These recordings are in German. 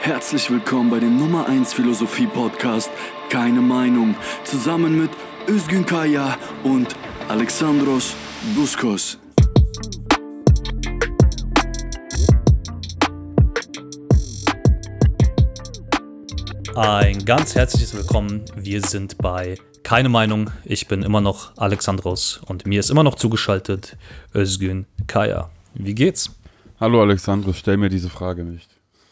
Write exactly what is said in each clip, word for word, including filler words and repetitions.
Herzlich willkommen bei dem Nummer eins Philosophie-Podcast Keine Meinung, zusammen mit Özgün Kaya und Alexandros Buskos. Ein ganz herzliches Willkommen. Wir sind bei Keine Meinung. Ich bin immer noch Alexandros und mir ist immer noch zugeschaltet Özgün Kaya. Wie geht's? Hallo Alexandros, stell mir diese Frage nicht.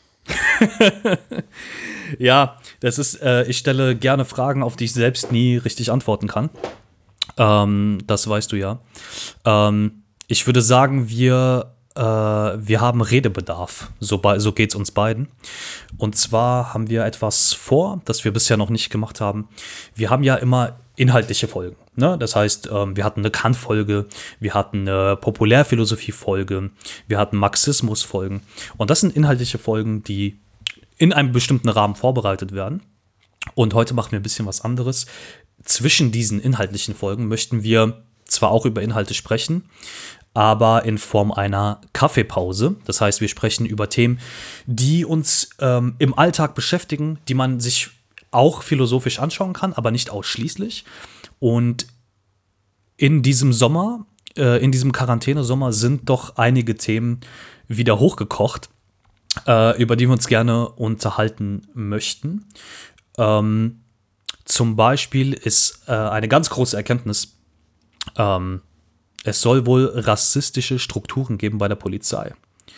Ja, das ist, äh, ich stelle gerne Fragen, auf die ich selbst nie richtig antworten kann. Ähm, das weißt du ja. Ähm, ich würde sagen, wir, äh, wir haben Redebedarf. So, bei, so geht's uns beiden. Und zwar haben wir etwas vor, das wir bisher noch nicht gemacht haben. Wir haben ja immer inhaltliche Folgen. Ne? Das heißt, ähm, wir hatten eine Kant-Folge, wir hatten eine Populärphilosophie-Folge, wir hatten Marxismus-Folgen. Und das sind inhaltliche Folgen, die in einem bestimmten Rahmen vorbereitet werden. Und heute machen wir ein bisschen was anderes. Zwischen diesen inhaltlichen Folgen möchten wir zwar auch über Inhalte sprechen, aber in Form einer Kaffeepause. Das heißt, wir sprechen über Themen, die uns ähm, im Alltag beschäftigen, die man sich auch philosophisch anschauen kann, aber nicht ausschließlich. Und in diesem Sommer, äh, in diesem Quarantänesommer sind doch einige Themen wieder hochgekocht, äh, über die wir uns gerne unterhalten möchten. Ähm, zum Beispiel ist äh, eine ganz große Erkenntnis, ähm, es soll wohl rassistische Strukturen geben bei der Polizei.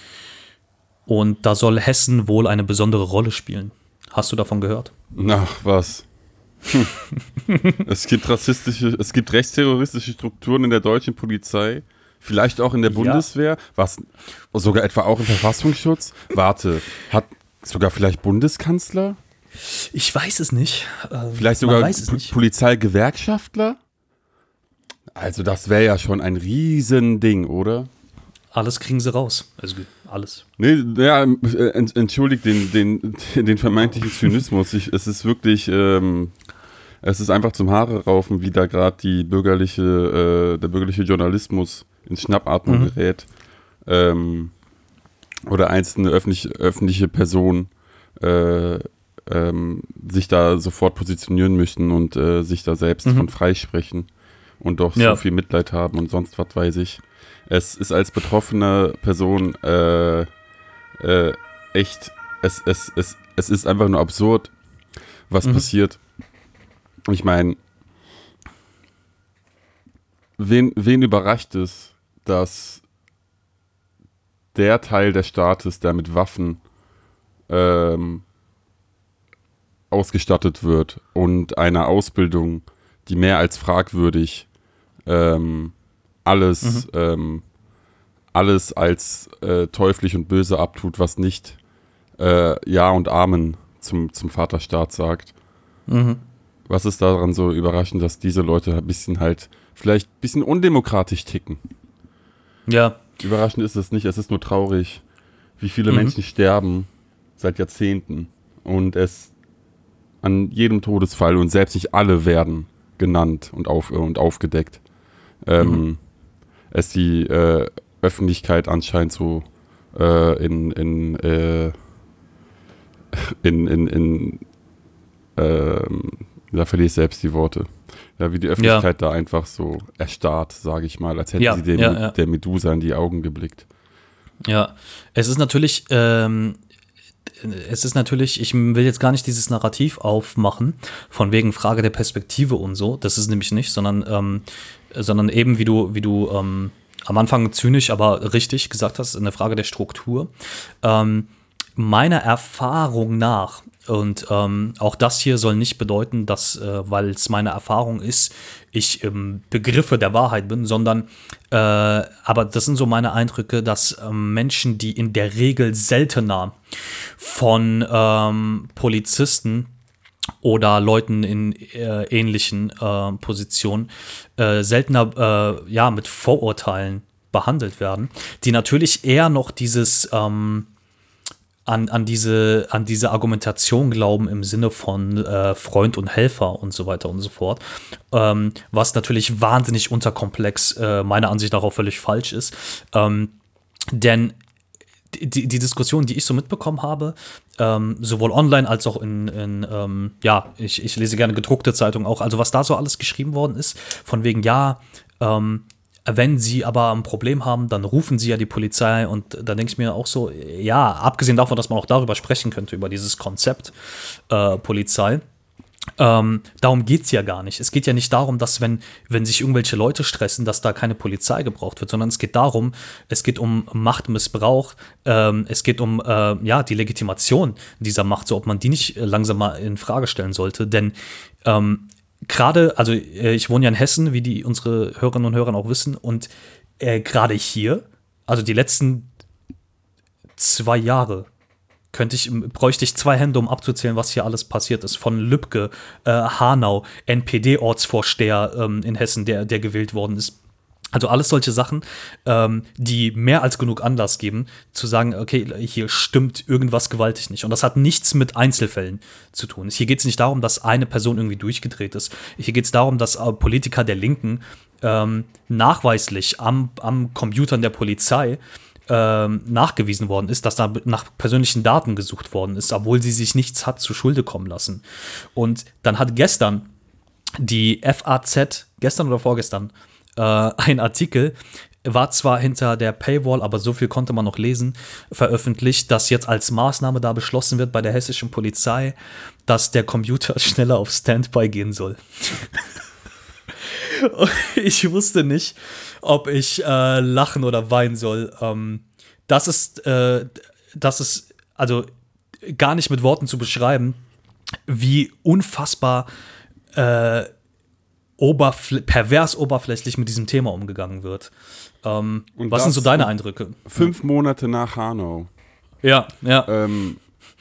Und da soll Hessen wohl eine besondere Rolle spielen. Hast du davon gehört? Ach, was? Hm. Es gibt rassistische, es gibt rechtsterroristische Strukturen in der deutschen Polizei, vielleicht auch in der Bundeswehr, ja. Was sogar etwa auch im Verfassungsschutz. Warte, hat sogar vielleicht Bundeskanzler? Ich weiß es nicht. Ähm, vielleicht sogar P- Polizeigewerkschaftler? Also das wäre ja schon ein Riesending, oder? Alles kriegen sie raus. Also alles. Nee, ja, entschuldigt den, den, den vermeintlichen Zynismus. Ich, es ist wirklich, ähm, es ist einfach zum Haare raufen, wie da gerade die bürgerliche, äh, der bürgerliche Journalismus in Schnappatmung mhm. gerät. Ähm, oder einzelne öffentlich, öffentliche Personen äh, ähm, sich da sofort positionieren möchten und äh, sich da selbst mhm. von freisprechen und doch ja. so viel Mitleid haben und sonst was weiß ich. Es ist als betroffene Person äh, äh, echt, es, es, es, es ist einfach nur absurd, was mhm. passiert. Ich meine, wen, wen überrascht es, dass der Teil des Staates, der mit Waffen ähm, ausgestattet wird und einer Ausbildung, die mehr als fragwürdig ähm, alles, mhm. ähm, alles als äh, teuflisch und böse abtut, was nicht äh, Ja und Amen zum, zum Vaterstaat sagt. Mhm. Was ist daran so überraschend, dass diese Leute ein bisschen halt, vielleicht ein bisschen undemokratisch ticken? Ja. Überraschend ist es nicht, es ist nur traurig, wie viele mhm. Menschen sterben seit Jahrzehnten und es an jedem Todesfall und selbst nicht alle werden genannt und, auf, und aufgedeckt. Ähm, mhm. es die äh, Öffentlichkeit anscheinend so äh, in in, äh, in in in ähm, da verliere ich selbst die Worte. Ja, wie die Öffentlichkeit ja. da einfach so erstarrt, sage ich mal, als hätte ja, sie dem, ja, ja. der Medusa in die Augen geblickt. Ja, es ist natürlich ähm, es ist natürlich, ich will jetzt gar nicht dieses Narrativ aufmachen, von wegen Frage der Perspektive und so, das ist nämlich nicht, sondern ähm, sondern eben, wie du, wie du ähm, am Anfang zynisch, aber richtig gesagt hast, eine Frage der Struktur. Ähm, meiner Erfahrung nach, und ähm, auch das hier soll nicht bedeuten, dass, äh, weil es meine Erfahrung ist, ich im Begriffe der Wahrheit bin, sondern, äh, aber das sind so meine Eindrücke, dass ähm, Menschen, die in der Regel seltener von ähm, Polizisten oder Leuten in äh, ähnlichen äh, Positionen äh, seltener äh, ja, mit Vorurteilen behandelt werden, die natürlich eher noch dieses ähm, an, an, diese, an diese Argumentation glauben im Sinne von äh, Freund und Helfer und so weiter und so fort, ähm, was natürlich wahnsinnig unterkomplex äh, meiner Ansicht nach auch völlig falsch ist, ähm, denn die, die Diskussion, die ich so mitbekommen habe, ähm, sowohl online als auch in, in ähm, ja, ich, ich lese gerne gedruckte Zeitungen auch, also was da so alles geschrieben worden ist, von wegen, ja, ähm, wenn sie aber ein Problem haben, dann rufen sie ja die Polizei und dann denke ich mir auch so, ja, abgesehen davon, dass man auch darüber sprechen könnte, über dieses Konzept äh, Polizei, Ähm, darum geht es ja gar nicht. Es geht ja nicht darum, dass wenn, wenn sich irgendwelche Leute stressen, dass da keine Polizei gebraucht wird, sondern es geht darum, es geht um Machtmissbrauch, ähm, es geht um äh, ja, die Legitimation dieser Macht, so ob man die nicht langsam mal in Frage stellen sollte. Denn ähm, gerade, also äh, ich wohne ja in Hessen, wie die unsere Hörerinnen und Hörer auch wissen, und äh, gerade hier, also die letzten zwei Jahre, könnte ich, bräuchte ich zwei Hände, um abzuzählen, was hier alles passiert ist. Von Lübcke, äh, Hanau, N P D-Ortsvorsteher ähm, in Hessen, der, der gewählt worden ist. Also alles solche Sachen, ähm, die mehr als genug Anlass geben, zu sagen, okay, hier stimmt irgendwas gewaltig nicht. Und das hat nichts mit Einzelfällen zu tun. Hier geht es nicht darum, dass eine Person irgendwie durchgedreht ist. Hier geht es darum, dass äh, Politiker der Linken ähm, nachweislich am, am Computern der Polizei Ähm, nachgewiesen worden ist, dass da nach persönlichen Daten gesucht worden ist, obwohl sie sich nichts hat zu Schulde kommen lassen. Und dann hat gestern die F A Z, gestern oder vorgestern, äh, ein Artikel, war zwar hinter der Paywall, aber so viel konnte man noch lesen, veröffentlicht, dass jetzt als Maßnahme da beschlossen wird bei der hessischen Polizei, dass der Computer schneller auf Standby gehen soll. Ich wusste nicht, ob ich äh, lachen oder weinen soll. Ähm, das ist, äh, das ist also gar nicht mit Worten zu beschreiben, wie unfassbar äh, oberfl- pervers oberflächlich mit diesem Thema umgegangen wird. Ähm, was sind so deine Eindrücke? Fünf Monate nach Hanau. Ja, ja. Ähm,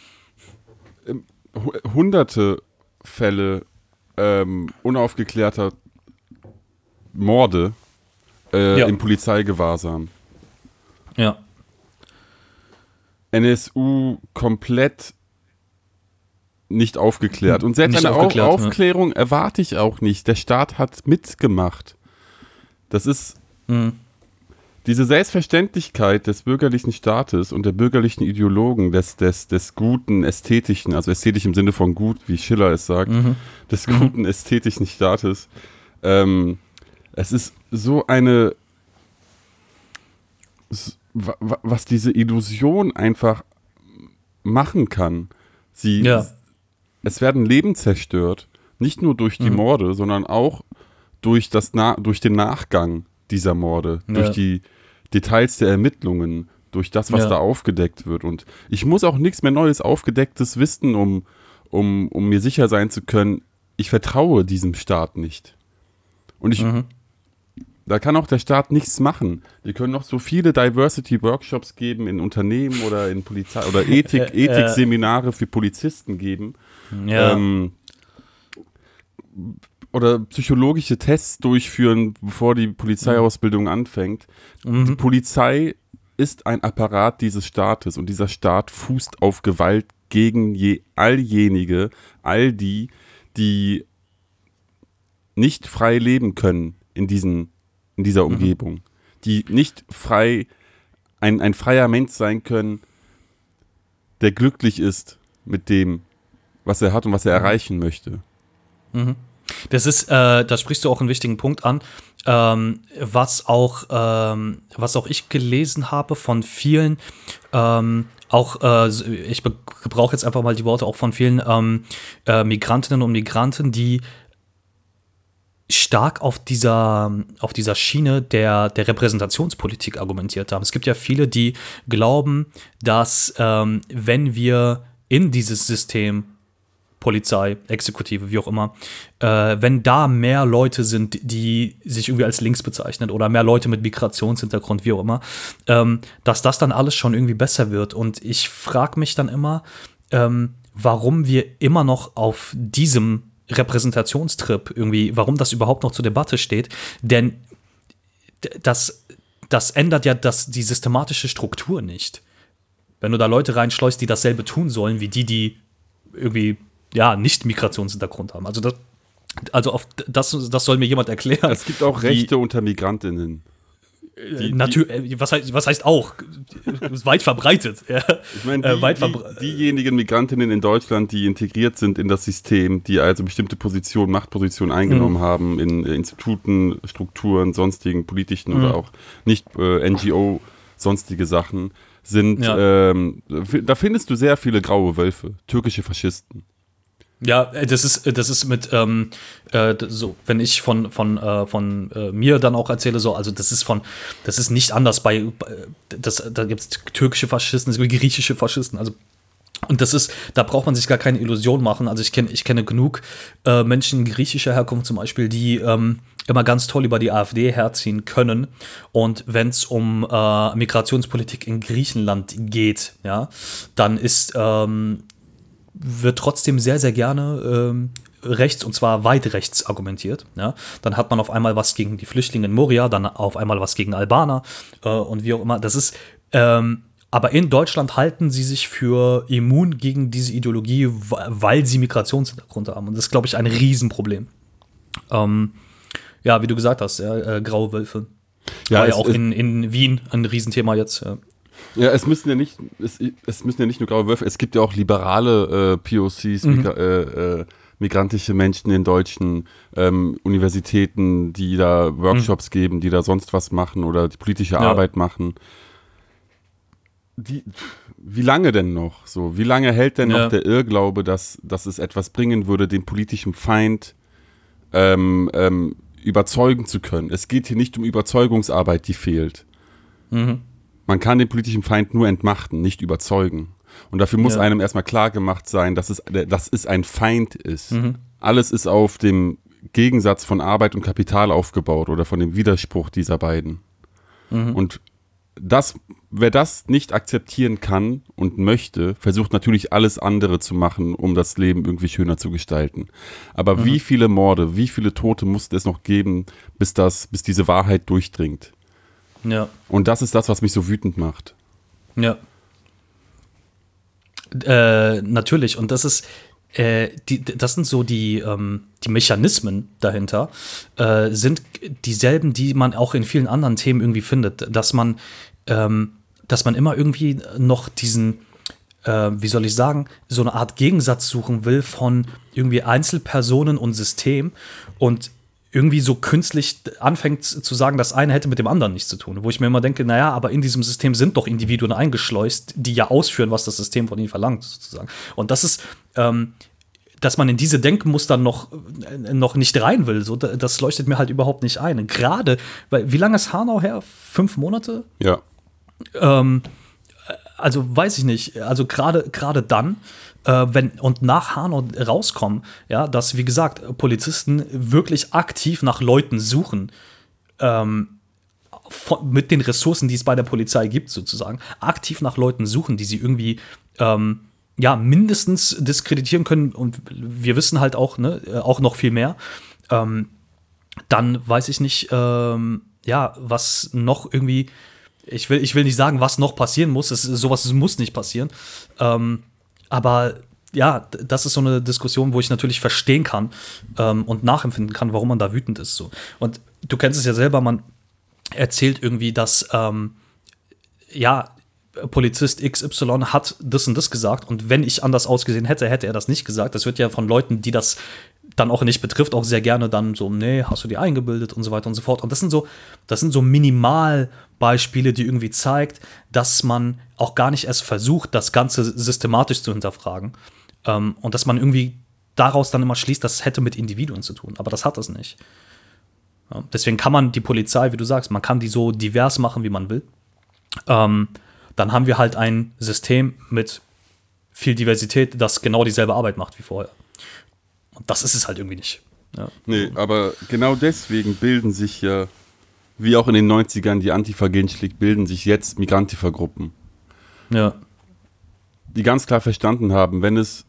hunderte Fälle ähm, unaufgeklärter Morde äh, Ja. im Polizeigewahrsam. Ja. N S U komplett nicht aufgeklärt. Und selbst Nicht eine aufgeklärt, Auf- Aufklärung erwarte ich auch nicht. Der Staat hat mitgemacht. Das ist Mhm. diese Selbstverständlichkeit des bürgerlichen Staates und der bürgerlichen Ideologen, des, des, des guten, ästhetischen, also ästhetisch im Sinne von gut, wie Schiller es sagt, Mhm. des guten, ästhetischen Staates. Ähm, es ist so eine, was diese Illusion einfach machen kann. Sie, Ja. Es werden Leben zerstört, nicht nur durch die Mhm. Morde, sondern auch durch, das Na- durch den Nachgang dieser Morde, Ja. durch die Details der Ermittlungen, durch das, was Ja. da aufgedeckt wird. Und ich muss auch nichts mehr Neues, Aufgedecktes wissen, um, um, um mir sicher sein zu können, ich vertraue diesem Staat nicht. Und ich, Mhm. da kann auch der Staat nichts machen. Wir können noch so viele Diversity-Workshops geben in Unternehmen oder in Polizei oder Ethik, Äh, äh. Ethikseminare für Polizisten geben. Ja. Ähm, oder psychologische Tests durchführen, bevor die Polizeiausbildung anfängt. Die Mhm. Polizei ist ein Apparat dieses Staates und dieser Staat fußt auf Gewalt gegen je, alljenige, all die, die nicht frei leben können in, diesen, in dieser Umgebung, die nicht frei, ein, ein freier Mensch sein können, der glücklich ist mit dem, was er hat und was er erreichen möchte. Das ist, äh, da sprichst du auch einen wichtigen Punkt an, ähm, was auch, ähm, was auch ich gelesen habe von vielen, ähm, auch, äh, ich be- gebrauche jetzt einfach mal die Worte auch von vielen ähm, äh, Migrantinnen und Migranten, die stark auf dieser, auf dieser Schiene der, der Repräsentationspolitik argumentiert haben. Es gibt ja viele, die glauben, dass ähm, wenn wir in dieses System Polizei, Exekutive, wie auch immer, äh, wenn da mehr Leute sind, die sich irgendwie als links bezeichnen oder mehr Leute mit Migrationshintergrund, wie auch immer, ähm, dass das dann alles schon irgendwie besser wird. Und ich frage mich dann immer, ähm, warum wir immer noch auf diesem Repräsentationstrip irgendwie, warum das überhaupt noch zur Debatte steht, denn d- das, das ändert ja das, die systematische Struktur nicht. Wenn du da Leute reinschleust, die dasselbe tun sollen, wie die, die irgendwie ja, nicht Migrationshintergrund haben. Also das, also auf das, das soll mir jemand erklären. Es gibt auch wie- Rechte unter Migrantinnen. Die, Natürlich, was heißt, was heißt auch? Ist weit verbreitet. Ja. Ich meine, die, äh, weit die, diejenigen Migrantinnen in Deutschland, die integriert sind in das System, die also bestimmte Positionen, Machtpositionen eingenommen mhm. haben in äh, Instituten, Strukturen, sonstigen politischen mhm. oder auch nicht äh, N G O, sonstige Sachen, sind, ja. ähm, da findest du sehr viele graue Wölfe, türkische Faschisten. Ja, das ist, das ist mit, ähm, äh, so, wenn ich von, von, äh, von äh, mir dann auch erzähle, so, also das ist von, das ist nicht anders bei, das, da gibt es türkische Faschisten, es gibt griechische Faschisten, also, und das ist, da braucht man sich gar keine Illusion machen, also ich kenne, ich kenne genug äh, Menschen griechischer Herkunft zum Beispiel, die ähm, immer ganz toll über die AfD herziehen können, und wenn es um äh, Migrationspolitik in Griechenland geht, ja, dann ist, ähm, wird trotzdem sehr, sehr gerne ähm, rechts, und zwar weit rechts argumentiert. Ja? Dann hat man auf einmal was gegen die Flüchtlinge in Moria, dann auf einmal was gegen Albaner äh, und wie auch immer. Das ist, ähm, aber in Deutschland halten sie sich für immun gegen diese Ideologie, weil sie Migrationshintergrund haben. Und das ist, glaube ich, ein Riesenproblem. Ähm, ja, wie du gesagt hast, ja, äh, graue Wölfe. Ja, war ja auch in, in Wien ein Riesenthema jetzt. Ja. Ja, es müssen ja nicht, es, es müssen ja nicht nur graue Wölfe, es gibt ja auch liberale äh, P O Cs, mhm. Migra- äh, äh, migrantische Menschen in deutschen ähm, Universitäten, die da Workshops mhm. geben, die da sonst was machen oder die politische ja. Arbeit machen. Die, wie lange denn noch? So, wie lange hält denn ja. noch der Irrglaube, dass, dass es etwas bringen würde, den politischen Feind ähm, ähm, überzeugen zu können? Es geht hier nicht um Überzeugungsarbeit, die fehlt. Mhm. Man kann den politischen Feind nur entmachten, nicht überzeugen. Und dafür muss ja. einem erstmal klar gemacht sein, dass es, dass es ein Feind ist. Mhm. Alles ist auf dem Gegensatz von Arbeit und Kapital aufgebaut oder von dem Widerspruch dieser beiden. Mhm. Und das, wer das nicht akzeptieren kann und möchte, versucht natürlich alles andere zu machen, um das Leben irgendwie schöner zu gestalten. Aber mhm. wie viele Morde, wie viele Tote musste es noch geben, bis das, bis diese Wahrheit durchdringt? Ja. Und das ist das, was mich so wütend macht. Ja. Äh, natürlich. Und das ist, äh, die, das sind so die, ähm, die Mechanismen dahinter, äh, sind dieselben, die man auch in vielen anderen Themen irgendwie findet. Dass man, ähm, dass man immer irgendwie noch diesen, äh, wie soll ich sagen, so eine Art Gegensatz suchen will von irgendwie Einzelpersonen und System und irgendwie so künstlich anfängt zu sagen, das eine hätte mit dem anderen nichts zu tun. Wo ich mir immer denke, naja, aber in diesem System sind doch Individuen eingeschleust, die ja ausführen, was das System von ihnen verlangt, sozusagen. Und das ist, ähm, dass man in diese Denkmuster noch, äh, noch nicht rein will, so, das leuchtet mir halt überhaupt nicht ein. Gerade, weil, wie lange ist Hanau her? Fünf Monate? Ja. Ähm, also weiß ich nicht, also gerade gerade dann, äh, wenn und nach Hanau rauskommen, ja, dass, wie gesagt, Polizisten wirklich aktiv nach Leuten suchen, ähm, von, mit den Ressourcen, die es bei der Polizei gibt, sozusagen, aktiv nach Leuten suchen, die sie irgendwie, ähm, ja, mindestens diskreditieren können, und wir wissen halt auch, ne, auch noch viel mehr, ähm, dann weiß ich nicht, ähm, ja, was noch irgendwie Ich will, ich will nicht sagen, was noch passieren muss. Es, sowas muss nicht passieren. Ähm, aber ja, das ist so eine Diskussion, wo ich natürlich verstehen kann ähm, und nachempfinden kann, warum man da wütend ist. So. Und du kennst es ja selber, man erzählt irgendwie, dass ähm, ja, Polizist X Y hat das und das gesagt, und wenn ich anders ausgesehen hätte, hätte er das nicht gesagt. Das wird ja von Leuten, die das dann auch nicht betrifft, auch sehr gerne dann so, nee, hast du dir eingebildet und so weiter und so fort. Und das sind so, das sind so Minimalbeispiele, die irgendwie zeigt, dass man auch gar nicht erst versucht, das Ganze systematisch zu hinterfragen. Ähm, und dass man irgendwie daraus dann immer schließt, das hätte mit Individuen zu tun. Aber das hat es nicht. Ja, deswegen kann man die Polizei, wie du sagst, man kann die so divers machen, wie man will. Ähm, dann haben wir halt ein System mit viel Diversität, das genau dieselbe Arbeit macht wie vorher. Und das ist es halt irgendwie nicht. Ja. Nee, aber genau deswegen bilden sich ja, wie auch in den neunzigern die Antifa gegenschlägt, bilden sich jetzt Migrantifa-Gruppen. Ja. Die ganz klar verstanden haben, wenn es,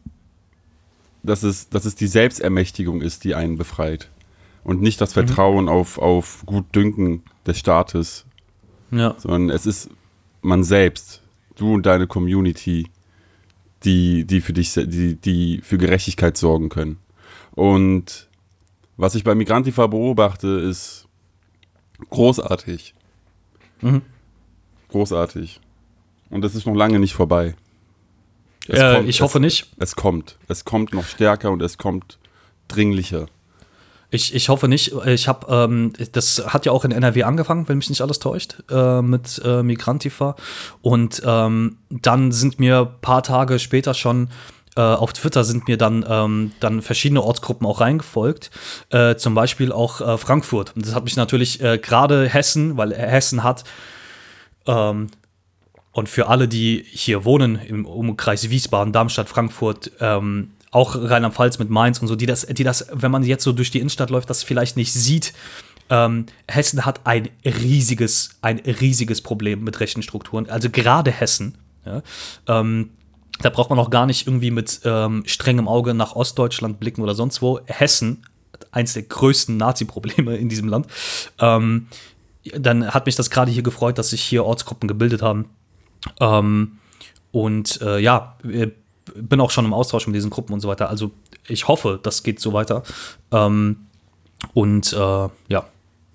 dass es, dass es die Selbstermächtigung ist, die einen befreit. Und nicht das Vertrauen mhm. auf, auf Gutdünken des Staates. Ja. Sondern es ist man selbst, du und deine Community, die, die für dich, die, die für Gerechtigkeit sorgen können. Und was ich bei Migrantifa beobachte, ist großartig. Mhm. Großartig. Und das ist noch lange nicht vorbei. Es Äh, kommt, ich hoffe es, nicht. Es kommt. Es kommt noch stärker und es kommt dringlicher. Ich, ich hoffe nicht. Ich habe, ähm, das hat ja auch in N R W angefangen, wenn mich nicht alles täuscht, äh, mit äh, Migrantifa. Und ähm, dann sind mir ein paar Tage später schon äh, auf Twitter sind mir dann, ähm, dann verschiedene Ortsgruppen auch reingefolgt. Äh, zum Beispiel auch äh, Frankfurt. Und das hat mich natürlich äh, gerade Hessen, weil Hessen hat ähm, und für alle, die hier wohnen, im Umkreis Wiesbaden, Darmstadt, Frankfurt, ähm, auch Rheinland-Pfalz mit Mainz und so, die das, die das, wenn man jetzt so durch die Innenstadt läuft, das vielleicht nicht sieht. Ähm, Hessen hat ein riesiges, ein riesiges Problem mit rechten Strukturen. Also gerade Hessen. Ja, ähm, da braucht man auch gar nicht irgendwie mit ähm, strengem Auge nach Ostdeutschland blicken oder sonst wo. Hessen, eins der größten Nazi-Probleme in diesem Land. Ähm, dann hat mich das gerade hier gefreut, dass sich hier Ortsgruppen gebildet haben. Ähm, und äh, ja, bin auch schon im Austausch mit diesen Gruppen und so weiter. Also ich hoffe, das geht so weiter. Ähm, und äh, ja.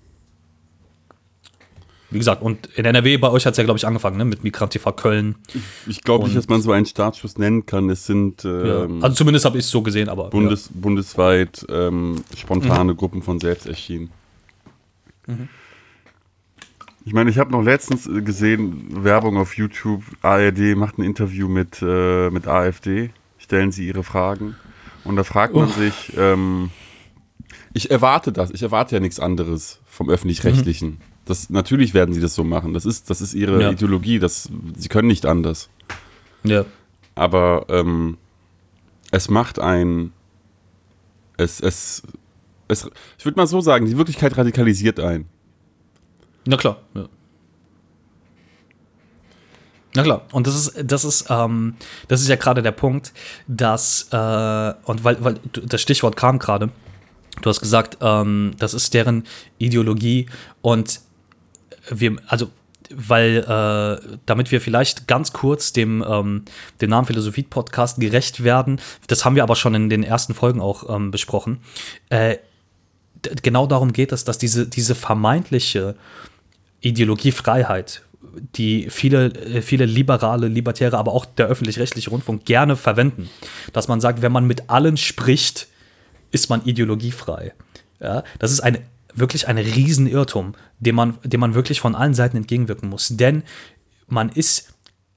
Wie gesagt, und in N R W, bei euch hat es ja, glaube ich, angefangen, ne? Mit Migrantifa Köln. Ich glaube nicht, dass man so einen Startschuss nennen kann. Es sind ähm, ja. Also zumindest habe ich es so gesehen, aber Bundes, ja. bundesweit ähm, spontane Mhm. Gruppen von selbst erschienen. Mhm. Ich meine, ich habe noch letztens gesehen, Werbung auf YouTube, A R D macht ein Interview mit, äh, mit AfD, stellen sie ihre Fragen. Und da fragt man Oh. sich, ähm, ich erwarte das, ich erwarte ja nichts anderes vom Öffentlich-Rechtlichen. Mhm. Das, natürlich werden sie das so machen, das ist, das ist ihre Ja. Ideologie, das, sie können nicht anders. Ja. Aber ähm, es macht ein, es, es, es, ich würde mal so sagen, die Wirklichkeit radikalisiert einen. Na klar, ja. Na klar, und das ist, das ist, ähm, das ist ja gerade der Punkt, dass, äh, und weil, weil das Stichwort kam gerade, du hast gesagt, ähm, das ist deren Ideologie und wir, also, weil, äh, damit wir vielleicht ganz kurz dem, ähm, dem Namen Philosophie-Podcast gerecht werden, das haben wir aber schon in den ersten Folgen auch ähm, besprochen, äh, d- genau darum geht es, dass diese, diese vermeintliche Ideologiefreiheit, die viele, viele liberale, libertäre, aber auch der öffentlich-rechtliche Rundfunk gerne verwenden. Dass man sagt, wenn man mit allen spricht, ist man ideologiefrei. Ja, das ist eine, wirklich ein Riesenirrtum, dem man, dem man wirklich von allen Seiten entgegenwirken muss. Denn man ist,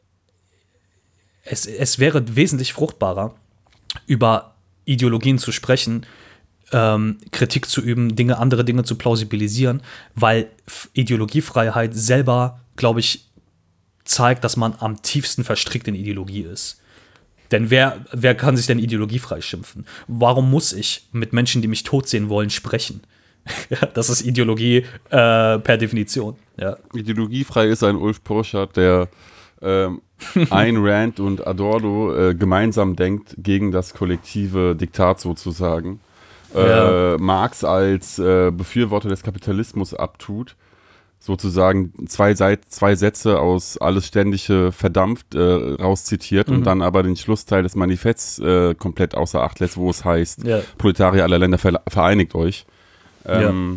es, es wäre wesentlich fruchtbarer, über Ideologien zu sprechen, Ähm, Kritik zu üben, Dinge, andere Dinge zu plausibilisieren, weil F- Ideologiefreiheit selber, glaube ich, zeigt, dass man am tiefsten verstrickt in Ideologie ist. Denn wer, wer kann sich denn ideologiefrei schimpfen? Warum muss ich mit Menschen, die mich tot sehen wollen, sprechen? Das ist Ideologie äh, per Definition. Ja. Ideologiefrei ist ein Ulf Purchert, der ähm, Ayn Rand und Adorno äh, gemeinsam denkt gegen das kollektive Diktat sozusagen. Ja. Äh, Marx als äh, Befürworter des Kapitalismus abtut, sozusagen zwei, Seit zwei Sätze aus Alles Ständige verdampft äh, rauszitiert Mhm. und dann aber den Schlussteil des Manifests äh, komplett außer Acht lässt, wo es heißt, Ja. Proletarier aller Länder ver vereinigt euch. Ähm,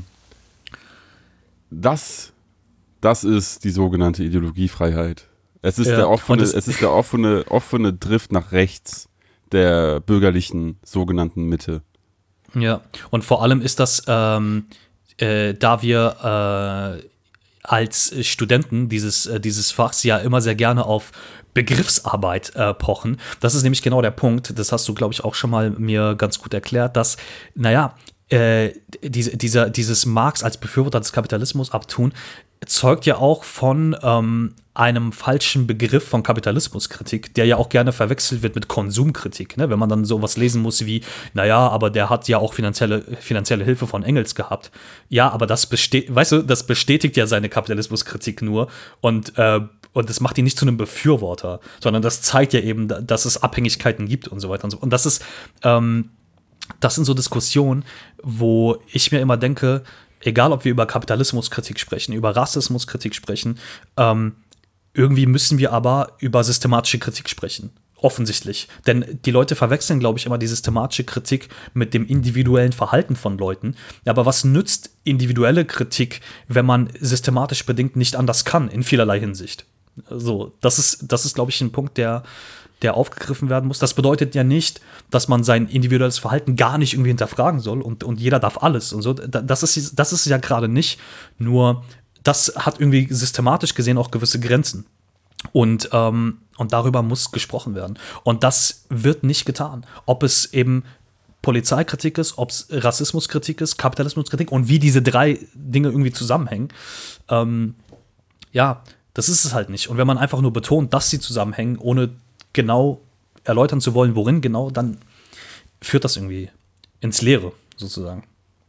das, das ist die sogenannte Ideologiefreiheit. Es ist Ja, der offene, und es- es ist der offene, offene Drift nach rechts der bürgerlichen sogenannten Mitte. Ja, und vor allem ist das, ähm, äh, da wir äh, als Studenten dieses, äh, dieses Fachs ja immer sehr gerne auf Begriffsarbeit äh, pochen. Das ist nämlich genau der Punkt, das hast du, glaube ich, auch schon mal mir ganz gut erklärt, dass, naja, äh, diese, dieser, dieses Marx als Befürworter des Kapitalismus abtun, zeugt ja auch von ähm, einem falschen Begriff von Kapitalismuskritik, der ja auch gerne verwechselt wird mit Konsumkritik. Ne? Wenn man dann sowas lesen muss wie, naja, aber der hat ja auch finanzielle, finanzielle Hilfe von Engels gehabt. Ja, aber das bestätigt, weißt du, das bestätigt ja seine Kapitalismuskritik nur und, äh, und das macht ihn nicht zu einem Befürworter, sondern das zeigt ja eben, dass es Abhängigkeiten gibt und so weiter und so. Und das ist, ähm, das sind so Diskussionen, wo ich mir immer denke, egal ob wir über Kapitalismuskritik sprechen, über Rassismuskritik sprechen, ähm, irgendwie müssen wir aber über systematische Kritik sprechen. offensichtlich. Denn die Leute verwechseln, glaube ich, immer die systematische Kritik mit dem individuellen Verhalten von Leuten. Aber was nützt individuelle Kritik, wenn man systematisch bedingt nicht anders kann, in vielerlei Hinsicht? So, das ist, das ist, glaube ich, ein Punkt, der, der aufgegriffen werden muss. Das bedeutet ja nicht, dass man sein individuelles Verhalten gar nicht irgendwie hinterfragen soll und, und jeder darf alles und so. Das ist, das ist ja gerade nicht. Nur, das hat irgendwie systematisch gesehen auch gewisse Grenzen. Und, ähm, und darüber muss gesprochen werden. Und das wird nicht getan. Ob es eben Polizeikritik ist, ob es Rassismuskritik ist, Kapitalismuskritik und wie diese drei Dinge irgendwie zusammenhängen. Ähm, ja, das ist es halt nicht. Und wenn man einfach nur betont, dass sie zusammenhängen, ohne genau erläutern zu wollen, worin genau, dann führt das irgendwie ins Leere, sozusagen.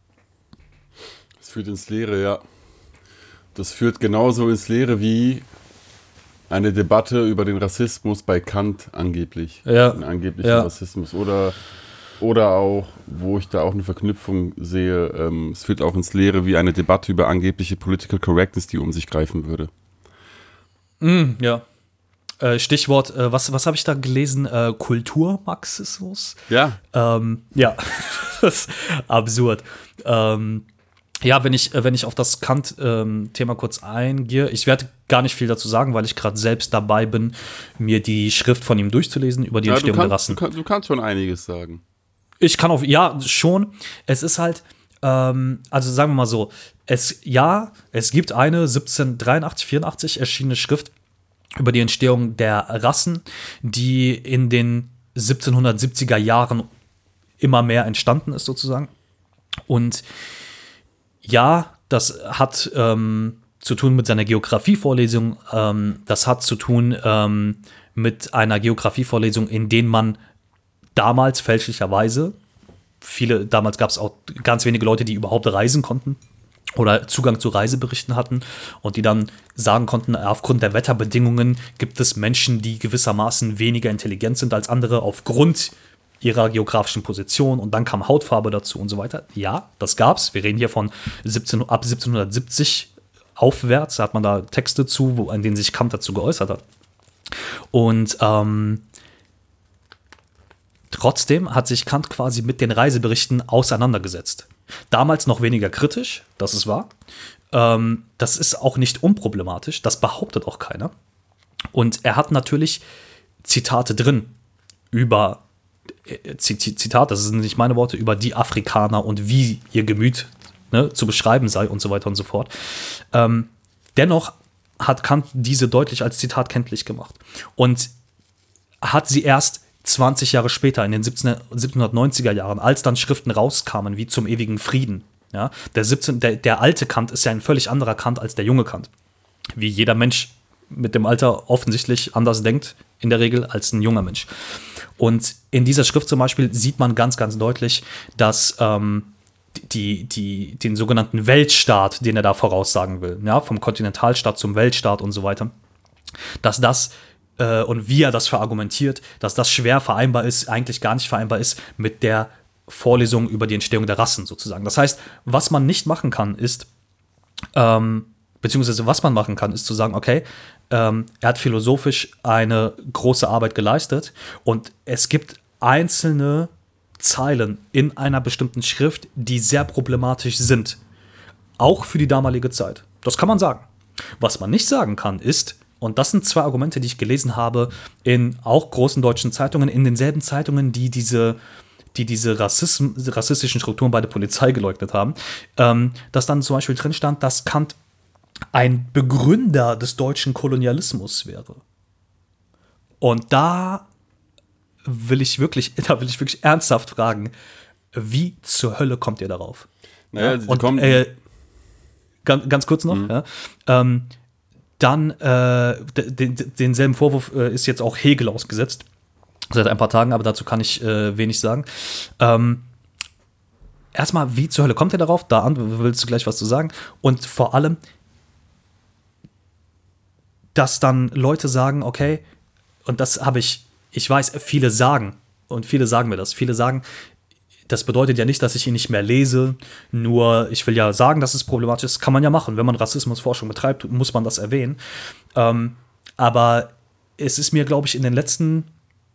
Es führt ins Leere, ja. Das führt genauso ins Leere wie eine Debatte über den Rassismus bei Kant angeblich. Ja. Den angeblichen Ja. Rassismus. Oder, oder auch, wo ich da auch eine Verknüpfung sehe, ähm, es führt auch ins Leere wie eine Debatte über angebliche Political Correctness, die um sich greifen würde. Mm, ja. Äh, Stichwort, äh, was, was habe ich da gelesen? Äh, Kulturmarxismus? Ja. Ähm, ja, das ist absurd. Ähm, ja, wenn ich, wenn ich auf das Kant-Thema ähm, kurz eingehe, ich werde gar nicht viel dazu sagen, weil ich gerade selbst dabei bin, mir die Schrift von ihm durchzulesen über die Ja, Entstehung du kannst, der Rassen. Du, kann, du kannst schon einiges sagen. Ich kann auf, ja, schon. Es ist halt, ähm, also sagen wir mal so, es, ja, es gibt eine siebzehnhundertdreiundachtzig, vierundachtzig erschienene Schrift über die Entstehung der Rassen, die in den siebzehnhundertsiebziger Jahren immer mehr entstanden ist, sozusagen. Und ja, das hat ähm, zu tun mit seiner Geografievorlesung. Ähm, das hat zu tun ähm, mit einer Geografievorlesung, in denen man damals fälschlicherweise, viele, damals gab es auch ganz wenige Leute, die überhaupt reisen konnten oder Zugang zu Reiseberichten hatten und die dann sagen konnten, aufgrund der Wetterbedingungen gibt es Menschen, die gewissermaßen weniger intelligent sind als andere aufgrund ihrer geografischen Position und dann kam Hautfarbe dazu und so weiter. Ja, das gab's. Wir reden hier von siebzehn, ab siebzehnhundertsiebzig aufwärts, da hat man da Texte zu, wo, in denen sich Kant dazu geäußert hat. Und ähm, trotzdem hat sich Kant quasi mit den Reiseberichten auseinandergesetzt. Damals noch weniger kritisch, das ist wahr. Ähm, das ist auch nicht unproblematisch, das behauptet auch keiner. Und er hat natürlich Zitate drin über Zitat, das sind nicht meine Worte, über die Afrikaner und wie ihr Gemüt ne, zu beschreiben sei und so weiter und so fort. Ähm, dennoch hat Kant diese deutlich als Zitat kenntlich gemacht und hat sie erst zwanzig Jahre später, in den siebzehnhundertneunziger Jahren, als dann Schriften rauskamen, wie zum ewigen Frieden. Ja, der, siebzehn, der, der alte Kant ist ja ein völlig anderer Kant als der junge Kant. Wie jeder Mensch mit dem Alter offensichtlich anders denkt, in der Regel, als ein junger Mensch. Und in dieser Schrift zum Beispiel sieht man ganz, ganz deutlich, dass ähm, die, die, den sogenannten Weltstaat, den er da voraussagen will, ja, vom Kontinentalstaat zum Weltstaat und so weiter, dass das äh, und wie er das verargumentiert, dass das schwer vereinbar ist, eigentlich gar nicht vereinbar ist mit der Vorlesung über die Entstehung der Rassen sozusagen. Das heißt, was man nicht machen kann, ist, ähm, beziehungsweise was man machen kann, ist zu sagen, okay, ähm, er hat philosophisch eine große Arbeit geleistet und es gibt einzelne Zeilen in einer bestimmten Schrift, die sehr problematisch sind. Auch für die damalige Zeit. Das kann man sagen. Was man nicht sagen kann, ist, und das sind zwei Argumente, die ich gelesen habe in auch großen deutschen Zeitungen, in denselben Zeitungen, die diese die diese Rassism, rassistischen Strukturen bei der Polizei geleugnet haben, ähm, dass dann zum Beispiel drin stand, dass Kant ein Begründer des deutschen Kolonialismus wäre. Und da will ich wirklich, da will ich wirklich ernsthaft fragen, wie zur Hölle kommt ihr darauf? Naja, ja? sie Und kommen äh, ganz, ganz kurz noch, Mhm. ja, ähm, dann äh, den, denselben Vorwurf äh, ist jetzt auch Hegel ausgesetzt, seit ein paar Tagen, aber dazu kann ich äh, wenig sagen. Ähm, erstmal, wie zur Hölle kommt ihr darauf? Da an, willst du gleich was zu sagen? Und vor allem, dass dann Leute sagen, okay, und das habe ich, ich weiß, viele sagen, und viele sagen mir das, viele sagen, das bedeutet ja nicht, dass ich ihn nicht mehr lese, nur ich will ja sagen, dass es problematisch ist, kann man ja machen, wenn man Rassismusforschung betreibt, muss man das erwähnen, ähm, aber es ist mir, glaube ich, in den letzten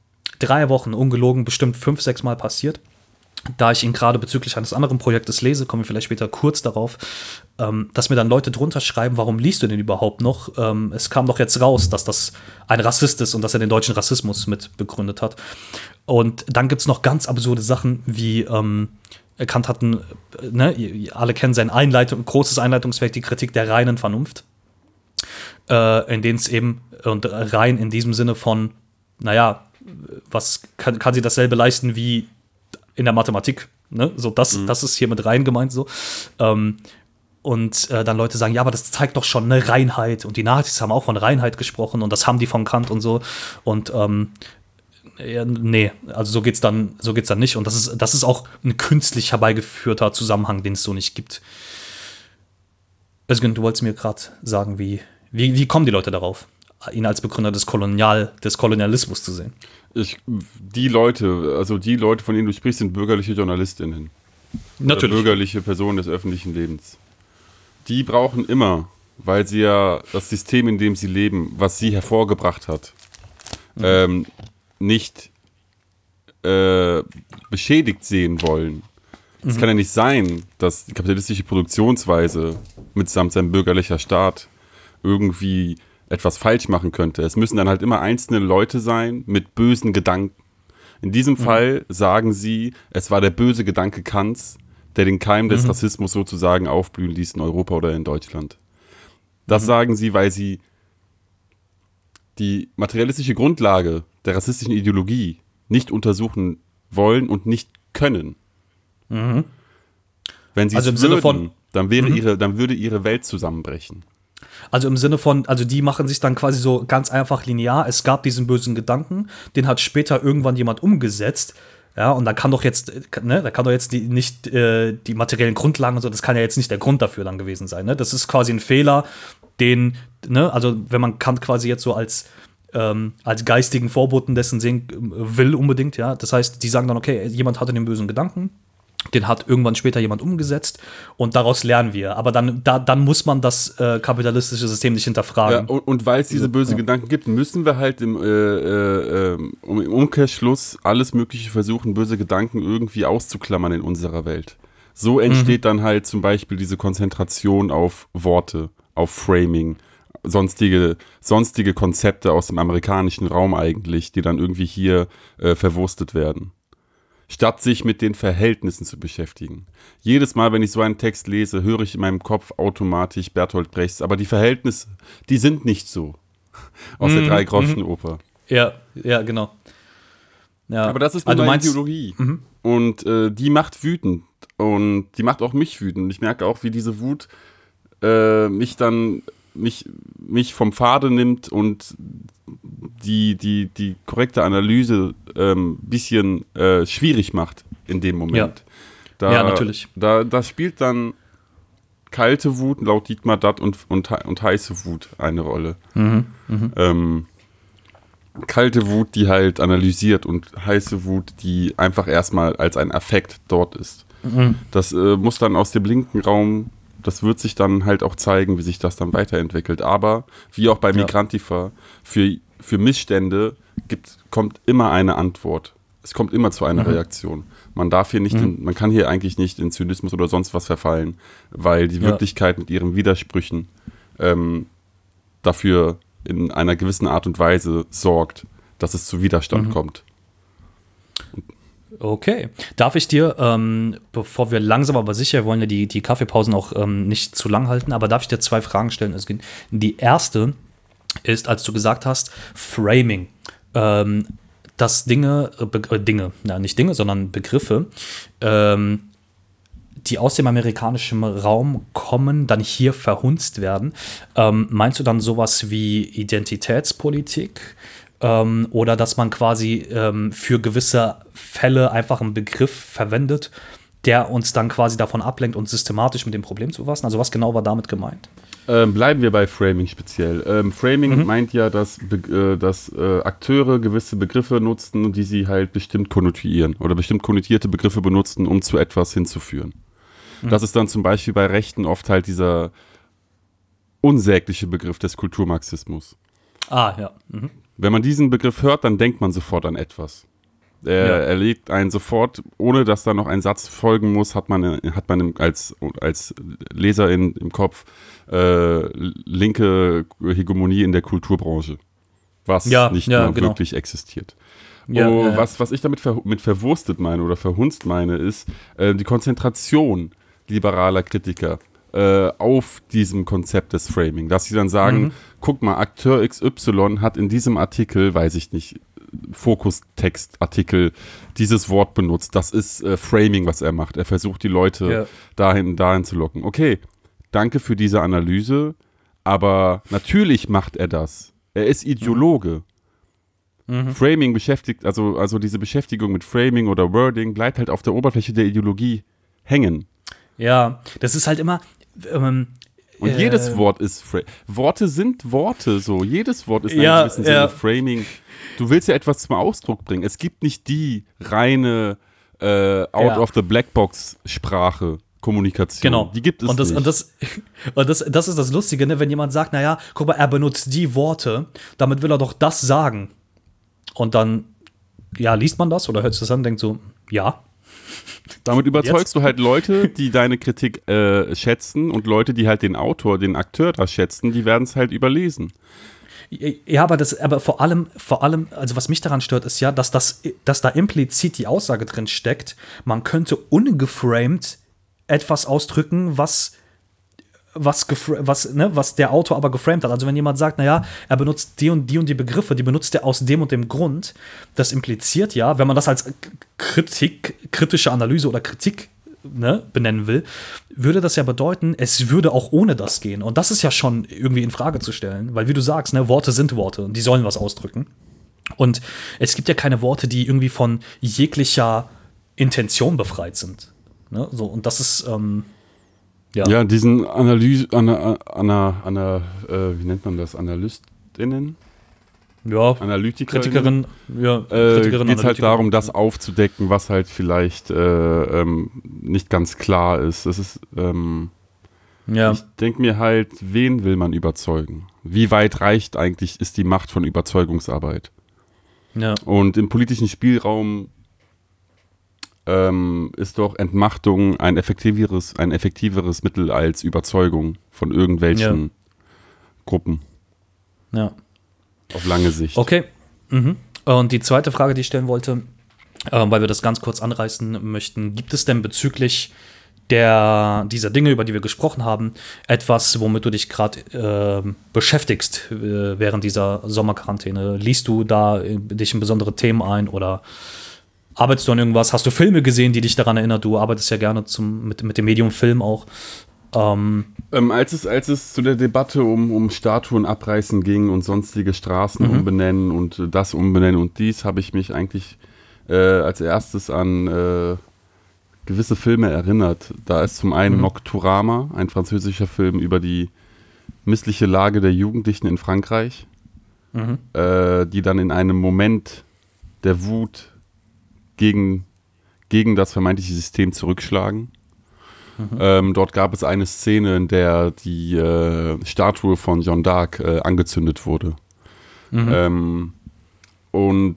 drei Wochen ungelogen bestimmt fünf, sechs Mal passiert. Da ich ihn gerade bezüglich eines anderen Projektes lese, kommen wir vielleicht später kurz darauf, ähm, dass mir dann Leute drunter schreiben, warum liest du den überhaupt noch? Ähm, es kam doch jetzt raus, dass das ein Rassist ist und dass er den deutschen Rassismus mit begründet hat. Und dann gibt es noch ganz absurde Sachen, wie ähm, Kant hatten, ne, ihr alle kennen sein Einleitung, großes Einleitungswerk, die Kritik der reinen Vernunft, äh, in denen es eben, und rein in diesem Sinne von, naja, was kann, kann sie dasselbe leisten wie in der Mathematik, ne? So, das, mhm. das ist hier mit rein gemeint so. Ähm, und äh, dann Leute sagen, ja, aber das zeigt doch schon eine Reinheit. Und die Nazis haben auch von Reinheit gesprochen und das haben die von Kant und so. Und ähm, ja, nee, also so geht's dann, so geht's dann nicht. Und das ist, das ist auch ein künstlich herbeigeführter Zusammenhang, den es so nicht gibt. Özgün, du wolltest mir gerade sagen, wie, wie, wie kommen die Leute darauf, ihn als Begründer des, Kolonial, des Kolonialismus zu sehen? Ich, die Leute, also die Leute, von denen du sprichst, sind bürgerliche JournalistInnen. Natürlich. Oder bürgerliche Personen des öffentlichen Lebens. Die brauchen immer, weil sie ja das System, in dem sie leben, was sie hervorgebracht hat, mhm. ähm, nicht äh, beschädigt sehen wollen. Es mhm. kann ja nicht sein, dass die kapitalistische Produktionsweise mitsamt seinem bürgerlicher Staat irgendwie etwas falsch machen könnte. Es müssen dann halt immer einzelne Leute sein mit bösen Gedanken. In diesem mhm. Fall sagen sie, es war der böse Gedanke Kants, der den Keim des mhm. Rassismus sozusagen aufblühen ließ in Europa oder in Deutschland. Das mhm. sagen sie, weil sie die materialistische Grundlage der rassistischen Ideologie nicht untersuchen wollen und nicht können. Mhm. Wenn sie also es im Sinne würden, von, dann, wäre mhm. ihre, dann würde ihre Welt zusammenbrechen. Also im Sinne von, also die machen sich dann quasi so ganz einfach linear, es gab diesen bösen Gedanken, den hat später irgendwann jemand umgesetzt, ja, und da kann doch jetzt, ne, da kann doch jetzt die, nicht äh, die materiellen Grundlagen und so, das kann ja jetzt nicht der Grund dafür dann gewesen sein, ne, das ist quasi ein Fehler, den, ne, also wenn man Kant quasi jetzt so als ähm, als geistigen Vorboten dessen sehen will unbedingt, ja, das heißt, die sagen dann, okay, jemand hatte den bösen Gedanken, den hat irgendwann später jemand umgesetzt und daraus lernen wir. Aber dann, da, dann muss man das äh, kapitalistische System nicht hinterfragen. Ja, und, und weil es diese bösen ja. Gedanken gibt, müssen wir halt im, äh, äh, im Umkehrschluss alles Mögliche versuchen, böse Gedanken irgendwie auszuklammern in unserer Welt. So entsteht mhm. dann halt zum Beispiel diese Konzentration auf Worte, auf Framing, sonstige, sonstige Konzepte aus dem amerikanischen Raum eigentlich, die dann irgendwie hier äh, verwurstet werden. Statt sich mit den Verhältnissen zu beschäftigen. Jedes Mal, wenn ich so einen Text lese, höre ich in meinem Kopf automatisch Bertolt Brechts, aber die Verhältnisse, die sind nicht so. Aus mm, der Drei-Groschen-Oper. Ja, ja, genau. Ja. Aber das ist nur also eine Ideologie. Mhm. Und äh, die macht wütend. Und die macht auch mich wütend. Und ich merke auch, wie diese Wut äh, mich dann, mich, mich vom Pfade nimmt und die, die, die korrekte Analyse ein ähm, bisschen äh, schwierig macht in dem Moment. Ja, da, ja natürlich. Da, da spielt dann kalte Wut, laut Dietmar Datt, und, und, und heiße Wut eine Rolle. Mhm, mh. ähm, kalte Wut, die halt analysiert, und heiße Wut, die einfach erstmal als ein Affekt dort ist. Mhm. Das äh, muss dann aus dem linken Raum, das wird sich dann halt auch zeigen, wie sich das dann weiterentwickelt. Aber, wie auch bei Migrantifa, für, für Missstände gibt, kommt immer eine Antwort. Es kommt immer zu einer mhm. Reaktion. Man darf hier nicht, mhm. in, man kann hier eigentlich nicht in Zynismus oder sonst was verfallen, weil die ja. Wirklichkeit mit ihren Widersprüchen ähm, dafür in einer gewissen Art und Weise sorgt, dass es zu Widerstand mhm. kommt. Okay. Darf ich dir, ähm, bevor wir langsam aber sicher, wir wollen ja die, die Kaffeepausen auch ähm, nicht zu lang halten, aber darf ich dir zwei Fragen stellen? Die erste ist, als du gesagt hast, Framing. Ähm, dass Dinge, äh, Dinge, ja, nicht Dinge, sondern Begriffe, ähm, die aus dem amerikanischen Raum kommen, dann hier verhunzt werden. Ähm, meinst du dann sowas wie Identitätspolitik? Ähm, oder dass man quasi ähm, für gewisse Fälle einfach einen Begriff verwendet, der uns dann quasi davon ablenkt, uns systematisch mit dem Problem zu befassen? Also was genau war damit gemeint? Ähm, bleiben wir bei Framing speziell. Ähm, Framing mhm. meint ja, dass, äh, dass äh, Akteure gewisse Begriffe nutzen, die sie halt bestimmt konnotieren oder bestimmt konnotierte Begriffe benutzen, um zu etwas hinzuführen. Mhm. Das ist dann zum Beispiel bei Rechten oft halt dieser unsägliche Begriff des Kulturmarxismus. Ah, ja. Mhm. Wenn man diesen Begriff hört, dann denkt man sofort an etwas. Er, Ja. er legt einen sofort, ohne dass da noch ein Satz folgen muss, hat man, hat man im, als, als Leser in, im Kopf äh, linke Hegemonie in der Kulturbranche, was Ja, nicht ja, mal genau. wirklich existiert. Ja, oh, ja, ja. Was, was ich damit ver, mit verwurstet meine oder verhunzt meine, ist äh, die Konzentration liberaler Kritiker äh, auf diesem Konzept des Framing. Dass sie dann sagen, Mhm. guck mal, Akteur X Y hat in diesem Artikel, weiß ich nicht, Fokustextartikel dieses Wort benutzt. Das ist äh, Framing, was er macht. Er versucht, die Leute Ja. dahin, dahin zu locken. Okay, danke für diese Analyse, aber natürlich macht er das. Er ist Ideologe. Mhm. Framing beschäftigt, also, also diese Beschäftigung mit Framing oder Wording bleibt halt auf der Oberfläche der Ideologie hängen. Ja, das ist halt immer. Ähm, Und äh, jedes Wort ist Fra- Worte sind Worte, so. Jedes Wort ist in Ja, einem gewissen Sinne ja. Framing. Du willst ja etwas zum Ausdruck bringen. Es gibt nicht die reine äh, out Ja. of the black box Sprache, Kommunikation. Genau. Die gibt es und das, nicht. Und, das, und das, das ist das Lustige, ne? Wenn jemand sagt, naja, guck mal, er benutzt die Worte, damit will er doch das sagen. Und dann, ja, liest man das oder hört sich das an und denkt so, ja. Damit überzeugst Jetzt? du halt Leute, die deine Kritik äh, schätzen und Leute, die halt den Autor, den Akteur da schätzen, die werden es halt überlesen. Ja, aber das, aber vor allem, vor allem, also was mich daran stört, ist ja, dass das, dass da implizit die Aussage drin steckt, man könnte ungeframed etwas ausdrücken, was was, was, ne, was der Autor aber geframed hat. Also wenn jemand sagt, naja, er benutzt die und die und die Begriffe, die benutzt er aus dem und dem Grund, das impliziert ja, wenn man das als Kritik, kritische Analyse oder Kritik, ne, benennen will, würde das ja bedeuten, es würde auch ohne das gehen. Und das ist ja schon irgendwie in Frage zu stellen, weil wie du sagst, ne, Worte sind Worte und die sollen was ausdrücken. Und es gibt ja keine Worte, die irgendwie von jeglicher Intention befreit sind. Ne? So, und das ist, ähm, Ja. Ja, diesen Analyse, Ana, Ana, Ana, äh, wie nennt man das? AnalystInnen? ja, Analytikerinnen? Kritikerin, ja, Äh, Kritikerin, geht es halt Analytikerin. darum, das aufzudecken, was halt vielleicht äh, ähm, nicht ganz klar ist. Das ist, ähm, Ja, ich denke mir halt, wen will man überzeugen? Wie weit reicht eigentlich, ist die Macht von Überzeugungsarbeit? ja, Und im politischen Spielraum ähm, ist doch Entmachtung ein effektiveres, ein effektiveres Mittel als Überzeugung von irgendwelchen Ja. Gruppen ja. auf lange Sicht. Okay. Mhm. Und die zweite Frage, die ich stellen wollte, äh, weil wir das ganz kurz anreißen möchten, gibt es denn bezüglich der, dieser Dinge, über die wir gesprochen haben, etwas, womit du dich gerade äh, beschäftigst äh, während dieser Sommerquarantäne? Liest du da äh, dich in besondere Themen ein oder arbeitest du an irgendwas? Hast du Filme gesehen, die dich daran erinnern? Du arbeitest ja gerne zum, mit, mit dem Medium Film auch. Ähm, Ähm, als, es, als es zu der Debatte um, um Statuen abreißen ging und sonstige Straßen Mhm. umbenennen und äh, das umbenennen und dies, habe ich mich eigentlich äh, als erstes an äh, gewisse Filme erinnert. Da ist zum einen Mhm. Nocturama, ein französischer Film über die missliche Lage der Jugendlichen in Frankreich, mhm. äh, die dann in einem Moment der Wut gegen, gegen das vermeintliche System zurückschlagen. Mhm. Ähm, dort gab es eine Szene, in der die äh, Statue von Jeanne d'Arc äh, angezündet wurde. Mhm. Ähm, und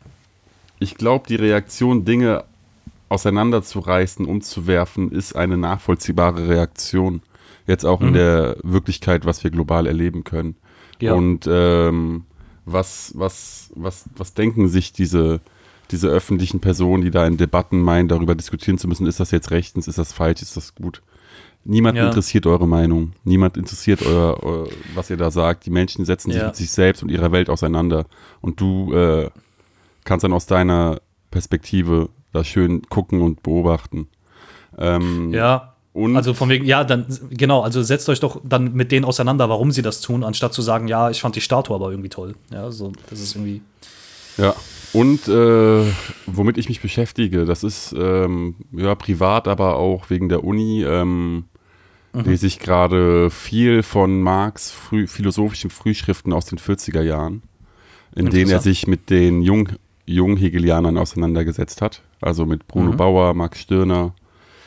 ich glaube, die Reaktion, Dinge auseinanderzureißen, umzuwerfen, ist eine nachvollziehbare Reaktion. Jetzt auch in Mhm. der Wirklichkeit, was wir global erleben können. Ja. Und ähm, was, was, was, was denken sich diese, diese öffentlichen Personen, die da in Debatten meinen, darüber diskutieren zu müssen, ist das jetzt rechtens, ist das falsch, ist das gut? Niemand Ja. interessiert eure Meinung. Niemand interessiert euer, euer, was ihr da sagt. Die Menschen setzen sich Ja. mit sich selbst und ihrer Welt auseinander. Und du äh, kannst dann aus deiner Perspektive da schön gucken und beobachten. Ähm, Ja, und also von wegen, ja, dann, genau, also setzt euch doch dann mit denen auseinander, warum sie das tun, anstatt zu sagen, ja, ich fand die Statue aber irgendwie toll. Ja, so, das ist irgendwie. Ja, und äh, womit ich mich beschäftige, das ist ähm, ja privat, aber auch wegen der Uni, ähm, lese ich gerade viel von Marx früh, philosophischen Frühschriften aus den vierziger Jahren, in denen er Interessant. sich mit den Jung, Junghegelianern auseinandergesetzt hat. Also mit Bruno Mhm. Bauer, Max Stirner,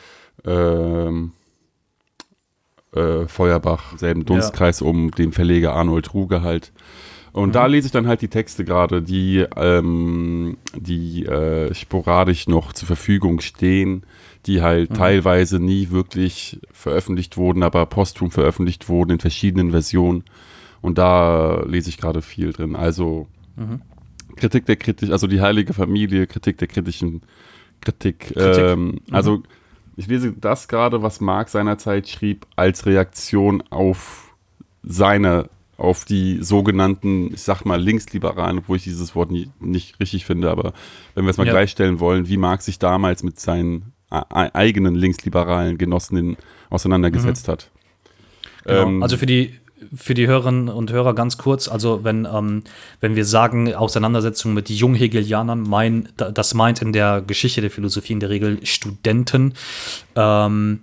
ähm, äh, Feuerbach, selben Dunstkreis um den Verleger Arnold Ruge halt. Und mhm. da lese ich dann halt die Texte gerade, die, ähm, die äh, sporadisch noch zur Verfügung stehen, die halt mhm. teilweise nie wirklich veröffentlicht wurden, aber posthum veröffentlicht wurden in verschiedenen Versionen. Und da lese ich gerade viel drin. Also mhm. Kritik der kritisch, also die heilige Familie, Kritik der kritischen Kritik. Kritik. Ähm, mhm. Also ich lese das gerade, was Marx seinerzeit schrieb, als Reaktion auf seine auf die sogenannten, ich sag mal, Linksliberalen, obwohl ich dieses Wort nie, nicht richtig finde, aber wenn wir es mal ja. gleichstellen wollen, wie Marx sich damals mit seinen e- eigenen linksliberalen Genossen auseinandergesetzt mhm. hat. Genau. Ähm, also für die, für die Hörerinnen und Hörer ganz kurz, also wenn, ähm, wenn wir sagen, Auseinandersetzung mit Junghegelianern, mein, das meint in der Geschichte der Philosophie in der Regel Studenten ähm,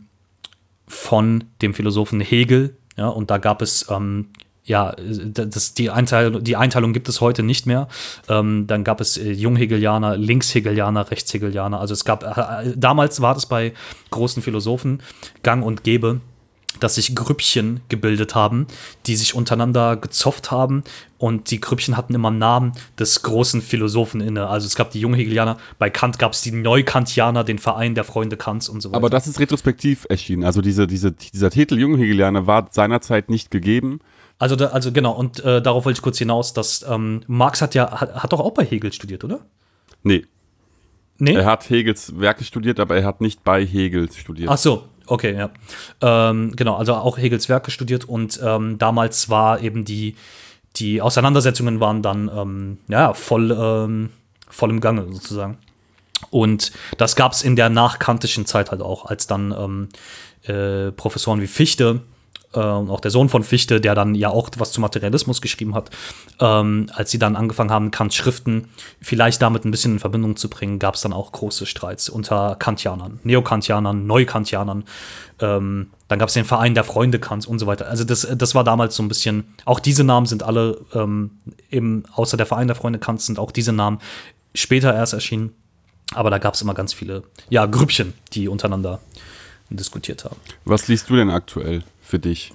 von dem Philosophen Hegel, ja, und da gab es ähm, Ja, das, die, Einteilung, die Einteilung gibt es heute nicht mehr. Ähm, dann gab es äh, Junghegelianer, Linkshegelianer, Rechtshegelianer. Also es gab, äh, damals war es bei großen Philosophen gang und gäbe, dass sich Grüppchen gebildet haben, die sich untereinander gezofft haben und die Grüppchen hatten immer Namen des großen Philosophen inne. Also es gab die Junghegelianer, bei Kant gab es die Neukantianer, den Verein der Freunde Kants und so weiter. Aber das ist retrospektiv erschienen. Also diese, diese, dieser Titel Junghegelianer war seinerzeit nicht gegeben. Also, da, also genau, und äh, darauf wollte ich kurz hinaus, dass ähm, Marx hat ja, hat, hat doch auch bei Hegel studiert, oder? Nee. Nee? Er hat Hegels Werke studiert, aber er hat nicht bei Hegel studiert. Ach so, okay, ja. Ähm, genau, also auch Hegels Werke studiert und ähm, damals war eben die, die Auseinandersetzungen waren dann ähm, ja, voll, ähm, voll im Gange sozusagen. Und das gab es in der nachkantischen Zeit halt auch, als dann ähm, äh, Professoren wie Fichte, und auch der Sohn von Fichte, der dann ja auch was zum Materialismus geschrieben hat, ähm, als sie dann angefangen haben, Kants Schriften vielleicht damit ein bisschen in Verbindung zu bringen, gab es dann auch große Streits unter Kantianern, Neokantianern, Neukantianern. Ähm, dann gab es den Verein der Freunde Kants und so weiter. Also das, das war damals so ein bisschen, auch diese Namen sind alle, ähm, eben, außer der Verein der Freunde Kants sind auch diese Namen später erst erschienen. Aber da gab es immer ganz viele, ja, Grüppchen, die untereinander diskutiert haben. Was liest du denn aktuell für dich?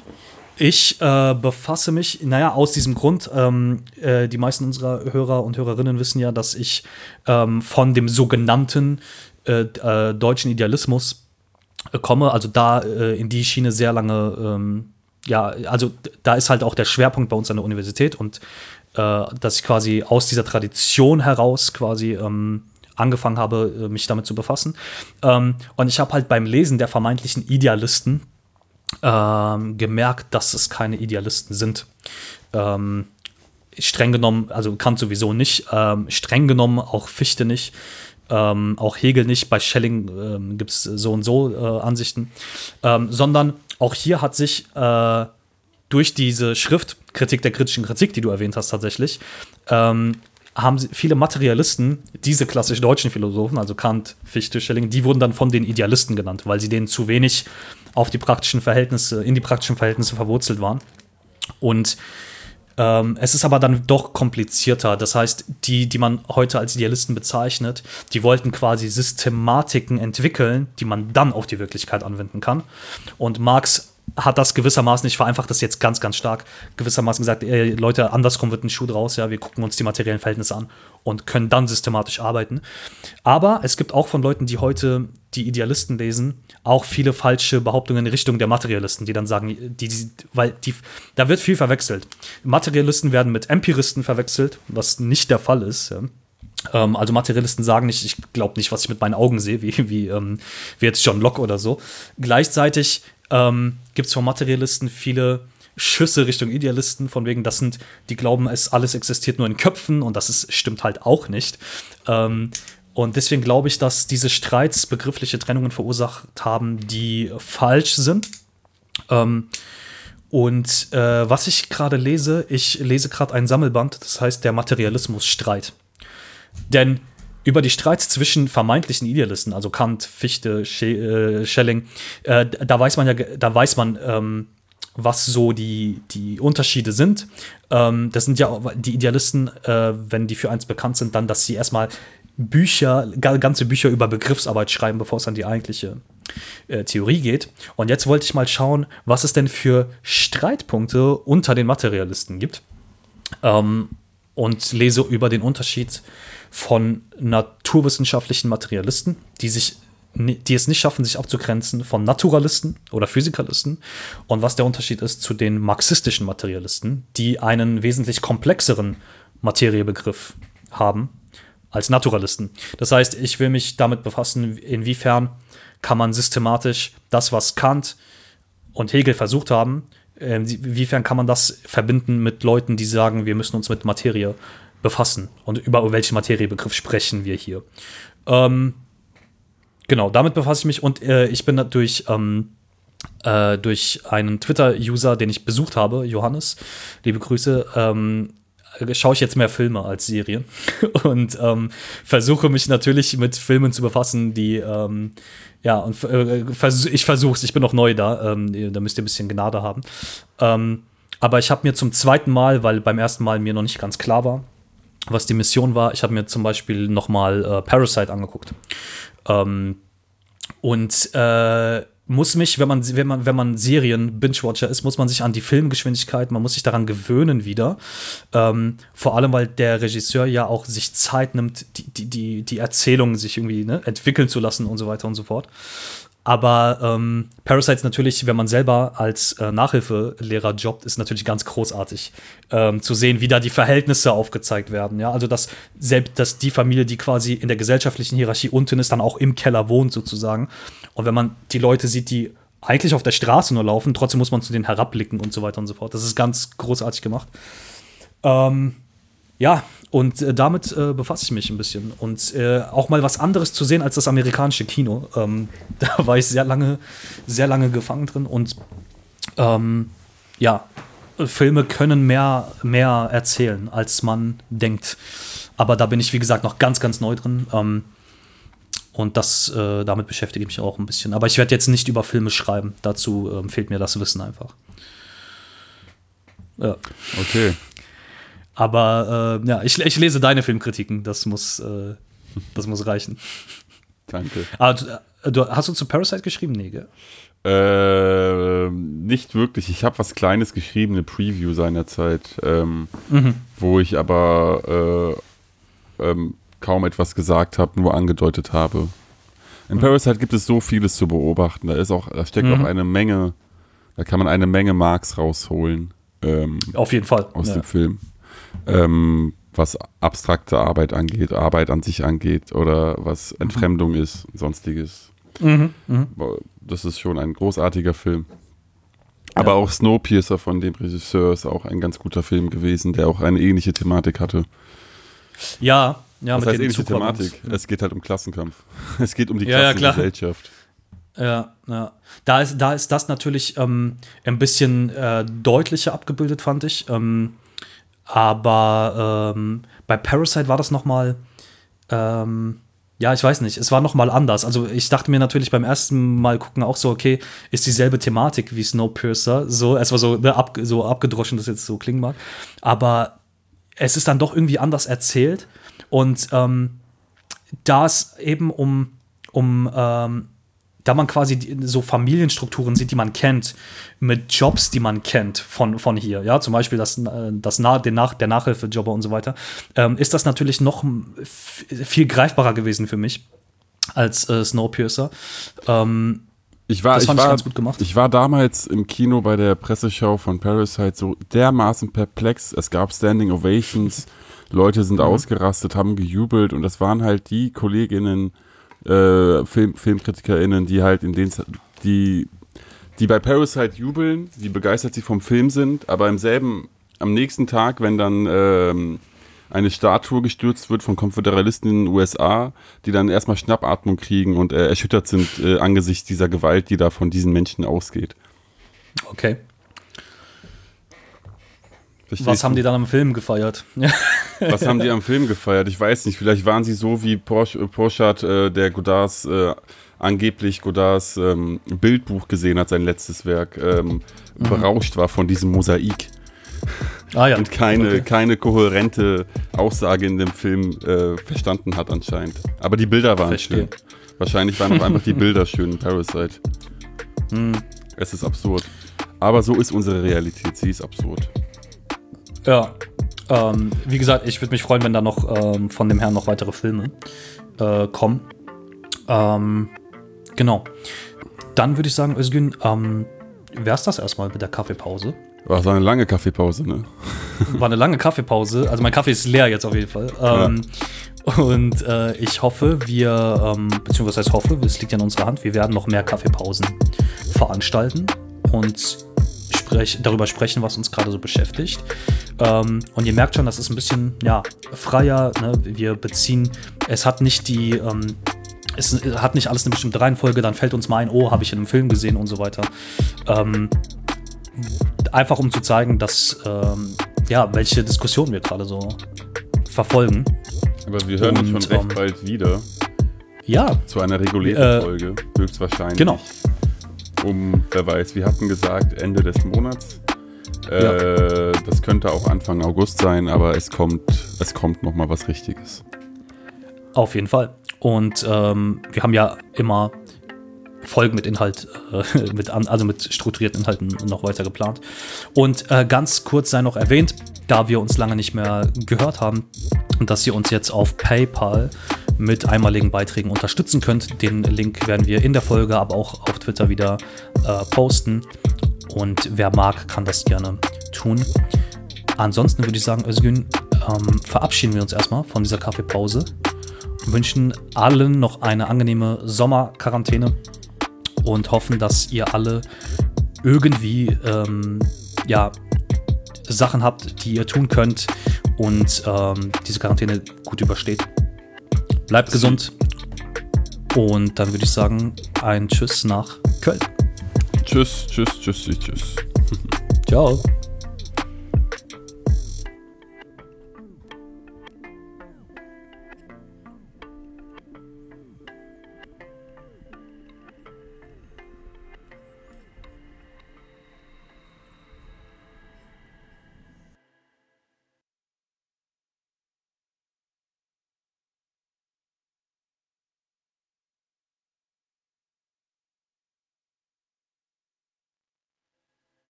Ich äh, befasse mich, naja, aus diesem Grund, ähm, äh, die meisten unserer Hörer und Hörerinnen wissen ja, dass ich ähm, von dem sogenannten äh, äh, deutschen Idealismus äh, komme, also da äh, in die Schiene sehr lange, ähm, ja, also da ist halt auch der Schwerpunkt bei uns an der Universität und äh, dass ich quasi aus dieser Tradition heraus quasi ähm, angefangen habe, mich damit zu befassen. Ähm, und ich habe halt beim Lesen der vermeintlichen Idealisten ähm, gemerkt, dass es keine Idealisten sind. Ähm, streng genommen, also Kant sowieso nicht, ähm, streng genommen auch Fichte nicht, ähm, auch Hegel nicht, bei Schelling ähm, gibt es so und so äh, Ansichten, ähm, sondern auch hier hat sich äh, durch diese Schrift, Kritik der kritischen Kritik, die du erwähnt hast tatsächlich, ähm, haben viele Materialisten, diese klassisch deutschen Philosophen, also Kant, Fichte, Schelling, die wurden dann von den Idealisten genannt, weil sie denen zu wenig auf die praktischen Verhältnisse, in die praktischen Verhältnisse verwurzelt waren. Und ähm, es ist aber dann doch komplizierter. Das heißt, die, die man heute als Idealisten bezeichnet, die wollten quasi Systematiken entwickeln, die man dann auf die Wirklichkeit anwenden kann. Und Marx hat das gewissermaßen, ich vereinfache das jetzt ganz, ganz stark, gewissermaßen gesagt, ey, Leute, andersrum wird ein Schuh draus, ja, wir gucken uns die materiellen Verhältnisse an und können dann systematisch arbeiten. Aber es gibt auch von Leuten, die heute die Idealisten lesen, auch viele falsche Behauptungen in Richtung der Materialisten, die dann sagen, die, die, weil die, da wird viel verwechselt. Materialisten werden mit Empiristen verwechselt, was nicht der Fall ist, ja. Ähm, also Materialisten sagen nicht, ich glaube nicht, was ich mit meinen Augen sehe, wie, wie, ähm, wie jetzt John Locke oder so. Gleichzeitig ähm, gibt es von Materialisten viele Schüsse Richtung Idealisten, von wegen, das sind, die glauben, es alles existiert nur in Köpfen und das ist, stimmt halt auch nicht. Ähm, und deswegen glaube ich, dass diese Streits begriffliche Trennungen verursacht haben, die falsch sind. Ähm, und äh, was ich gerade lese, ich lese gerade ein Sammelband, das heißt der Materialismus-Streit. Denn über die Streits zwischen vermeintlichen Idealisten, also Kant, Fichte, Sche- äh, Schelling, äh, da weiß man ja, da weiß man, ähm, was so die, die Unterschiede sind. Ähm, das sind ja die Idealisten, äh, wenn die für eins bekannt sind, dann, dass sie erstmal Bücher, ganze Bücher über Begriffsarbeit schreiben, bevor es an die eigentliche äh, Theorie geht. Und jetzt wollte ich mal schauen, was es denn für Streitpunkte unter den Materialisten gibt. ähm, und lese über den Unterschied von naturwissenschaftlichen Materialisten, die sich die es nicht schaffen, sich abzugrenzen von Naturalisten oder Physikalisten, und was der Unterschied ist zu den marxistischen Materialisten, die einen wesentlich komplexeren Materiebegriff haben als Naturalisten. Das heißt, ich will mich damit befassen, inwiefern kann man systematisch das, was Kant und Hegel versucht haben, inwiefern kann man das verbinden mit Leuten, die sagen, wir müssen uns mit Materie befassen, und über welchen Materiebegriff sprechen wir hier. Ähm, Genau, damit befasse ich mich, und äh, ich bin durch, ähm, äh, durch einen Twitter-User, den ich besucht habe, Johannes, liebe Grüße, ähm, schaue ich jetzt mehr Filme als Serien und ähm, versuche mich natürlich mit Filmen zu befassen, die, ähm, ja, und äh, vers- ich versuche es, ich bin noch neu da, ähm, da müsst ihr ein bisschen Gnade haben. Ähm, aber ich habe mir zum zweiten Mal, weil beim ersten Mal mir noch nicht ganz klar war, was die Mission war, ich habe mir zum Beispiel noch mal äh, Parasite angeguckt. Ähm, und äh, muss mich, wenn man, wenn man, wenn man Serien-Binge-Watcher ist, muss man sich an die Filmgeschwindigkeit, man muss sich daran gewöhnen wieder. Ähm, vor allem, weil der Regisseur ja auch sich Zeit nimmt, die, die, die, die Erzählung sich irgendwie ne, entwickeln zu lassen und so weiter und so fort. Aber ähm, Parasite ist natürlich, wenn man selber als äh, Nachhilfelehrer jobbt, ist natürlich ganz großartig ähm, zu sehen, wie da die Verhältnisse aufgezeigt werden. Ja? Also, dass selbst dass die Familie, die quasi in der gesellschaftlichen Hierarchie unten ist, dann auch im Keller wohnt sozusagen. Und wenn man die Leute sieht, die eigentlich auf der Straße nur laufen, trotzdem muss man zu denen herabblicken und so weiter und so fort. Das ist ganz großartig gemacht. Ähm, ja, und äh, damit äh, befasse ich mich ein bisschen. Und äh, auch mal was anderes zu sehen als das amerikanische Kino. Ähm, da war ich sehr lange, sehr lange gefangen drin. Und ähm, ja, Filme können mehr, mehr erzählen, als man denkt. Aber da bin ich, wie gesagt, noch ganz, ganz neu drin. Ähm, und das, äh, damit beschäftige ich mich auch ein bisschen. Aber ich werde jetzt nicht über Filme schreiben. Dazu ähm, fehlt mir das Wissen einfach. Ja. Okay. Aber äh, ja, ich, ich lese deine Filmkritiken, das muss, äh, das muss reichen. Danke. Aber du, du, hast du zu Parasite geschrieben? Nee, gell? Äh, nicht wirklich. Ich habe was Kleines geschrieben, eine Preview seinerzeit, ähm, Mhm. wo ich aber äh, ähm, kaum etwas gesagt habe, nur angedeutet habe. In Parasite gibt es so vieles zu beobachten. Da ist auch, da steckt Mhm. auch eine Menge, da kann man eine Menge Marks rausholen ähm, Auf jeden Fall. aus Ja. dem Film. Ähm, was abstrakte Arbeit angeht, Arbeit an sich angeht oder was Entfremdung mhm. ist, sonstiges. Mhm. Mhm. Das ist schon ein großartiger Film. Aber ja. auch Snowpiercer von dem Regisseur ist auch ein ganz guter Film gewesen, der auch eine ähnliche Thematik hatte. Ja, ja, Was mit heißt den ähnliche Zugwaggons. Thematik? Es geht halt um Klassenkampf. Es geht um die Ja, ja, klar. Klassengesellschaft. Ja, ja. Da ist, da ist das natürlich ähm, ein bisschen äh, deutlicher abgebildet, fand ich. Ähm, aber ähm, bei Parasite war das noch mal ähm, ja, ich weiß nicht, es war noch mal anders. Also ich dachte mir natürlich beim ersten Mal gucken auch so, okay, ist dieselbe Thematik wie Snowpiercer. So, es war so, ne, ab, so abgedroschen, das jetzt so klingen mag. Aber es ist dann doch irgendwie anders erzählt. Und ähm, da es eben um, um ähm, da man quasi die, so Familienstrukturen sieht, die man kennt, mit Jobs, die man kennt von, von hier, ja, zum Beispiel das, das Na, den Nach, der Nachhilfejobber und so weiter, ähm, ist das natürlich noch f- viel greifbarer gewesen für mich als äh, Snowpiercer. Ähm, ich war, das fand ich, ich war, ganz gut gemacht. Ich war damals im Kino bei der Presseschau von Parasite so dermaßen perplex. Es gab Standing Ovations, Leute sind mhm. ausgerastet, haben gejubelt und das waren halt die KollegInnen, Äh, Film, FilmkritikerInnen, die halt in den, die, die bei Parasite jubeln, die begeistert sie vom Film sind, aber im selben, am nächsten Tag, wenn dann ähm, eine Statue gestürzt wird von Konföderalisten in den U S A, die dann erstmal Schnappatmung kriegen und äh, erschüttert sind äh, angesichts dieser Gewalt, die da von diesen Menschen ausgeht. Okay. Verstehst Was du? haben die dann am Film gefeiert? Was haben die am Film gefeiert? Ich weiß nicht. Vielleicht waren sie so wie Porsche, Porschat, äh, der Godards, äh, angeblich Godards ähm, Bildbuch gesehen hat, sein letztes Werk, ähm, mhm. berauscht war von diesem Mosaik. Ah, ja. Und keine, okay. keine kohärente Aussage in dem Film äh, verstanden hat anscheinend. Aber die Bilder waren Verstehe. schön. Wahrscheinlich waren auch einfach die Bilder schön in Parasite. Mhm. Es ist absurd. Aber so ist unsere Realität. Sie ist absurd. Ja. Ähm, wie gesagt, ich würde mich freuen, wenn da noch ähm, von dem Herrn noch weitere Filme äh, kommen. Ähm, genau. Dann würde ich sagen, Özgün, ähm, wär's das erstmal mit der Kaffeepause? War so eine lange Kaffeepause, ne? War eine lange Kaffeepause. Also mein Kaffee ist leer jetzt auf jeden Fall. Ähm, ja. Und äh, ich hoffe, wir, ähm, beziehungsweise was heißt hoffe, es liegt ja in unserer Hand, wir werden noch mehr Kaffeepausen veranstalten und sprech, darüber sprechen, was uns gerade so beschäftigt. Ähm, und ihr merkt schon, das ist ein bisschen ja, freier. Ne? Wir beziehen, es hat nicht die, ähm, es hat nicht alles eine bestimmte Reihenfolge, dann fällt uns mal ein, oh, habe ich in einem Film gesehen und so weiter. Ähm, einfach um zu zeigen, dass, ähm, ja, welche Diskussionen wir gerade so verfolgen. Aber wir hören uns schon recht ähm, bald wieder. Ja. Zu einer regulären äh, Folge, höchstwahrscheinlich. Genau. Um, wer weiß, wir hatten gesagt Ende des Monats. Äh, ja. Das könnte auch Anfang August sein, aber es kommt, es kommt noch mal was Richtiges. Auf jeden Fall. Und ähm, wir haben ja immer Folgen mit Inhalt, äh, mit an, also mit strukturierten Inhalten noch weiter geplant. Und äh, ganz kurz sei noch erwähnt, da wir uns lange nicht mehr gehört haben, dass ihr uns jetzt auf PayPal mit einmaligen Beiträgen unterstützen könnt. Den Link werden wir in der Folge, aber auch auf Twitter wieder äh, posten. Und wer mag, kann das gerne tun. Ansonsten würde ich sagen, Özgün, ähm, verabschieden wir uns erstmal von dieser Kaffeepause. Wünschen allen noch eine angenehme Sommerquarantäne und hoffen, dass ihr alle irgendwie ähm, ja, Sachen habt, die ihr tun könnt und ähm, diese Quarantäne gut übersteht. Bleibt gesund und dann würde ich sagen, ein Tschüss nach Köln. Tschüss, tschüss, tschüss, tschüss. Ciao.